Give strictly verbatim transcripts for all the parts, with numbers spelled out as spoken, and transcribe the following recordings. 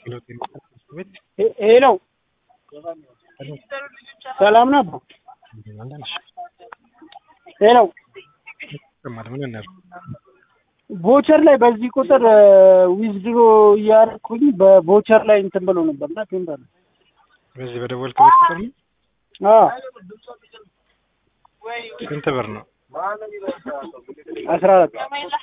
ሄሎ ሰላም ነው? ሄሎ ቮቸር ላይ በዚህ ቁጥር ዊዝድሮ እያደረኩኝ በቮቸር ላይ እንትን ብሎ ነበርና ቴምባል በዚህ በደወልክበት ቁጥር ነው? አዎ ስንት ብር ነው? አስራ አራት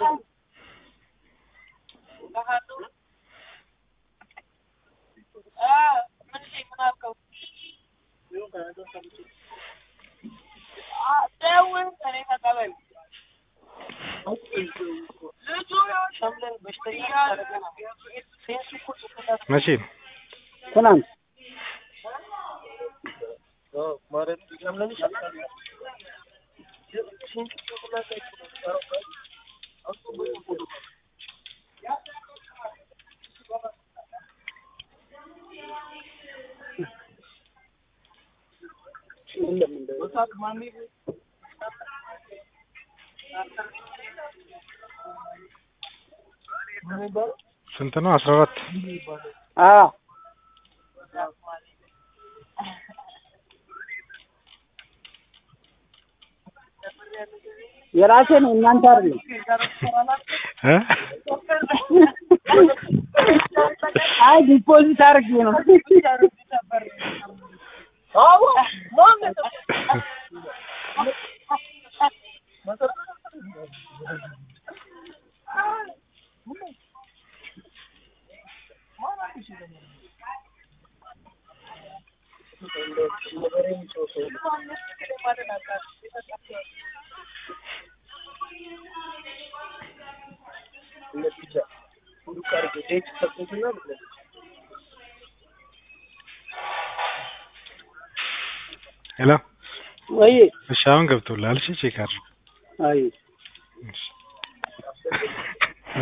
መቼ ነው? ትናንት ስንት ነው? አስራ አራት አዎ የራሴ ነው እናንተ አይደለም እ አይ ዲፖዚት አድርጌ ነው አዎ ሄሎ ወይ እሺ አሁን ገብቶልሃል? እሺ ቼክ አድርግ። አይ እሺ